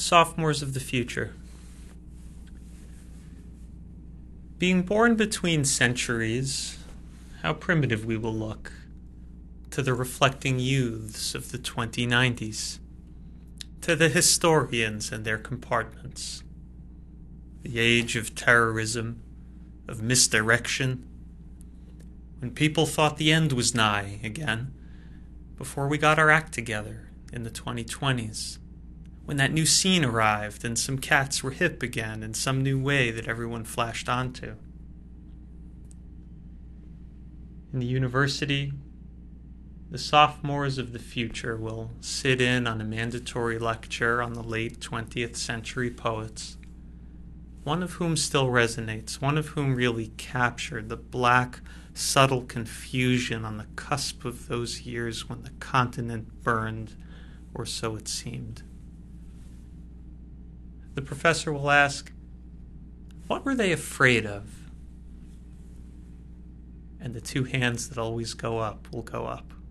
Sophomores of the future. Being born between centuries, how primitive we will look to the reflecting youths of the 2090s, to the historians and their compartments. The age of terrorism, of misdirection, when people thought the end was nigh again, before we got our act together in the 2020s, when that new scene arrived and some cats were hip again in some new way that everyone flashed onto. In the university, the sophomores of the future will sit in on a mandatory lecture on the late 20th century poets, one of whom still resonates, one of whom really captured the black, subtle confusion on the cusp of those years when the continent burned, or so it seemed. The professor will ask, what were they afraid of? And the two hands that always go up will go up.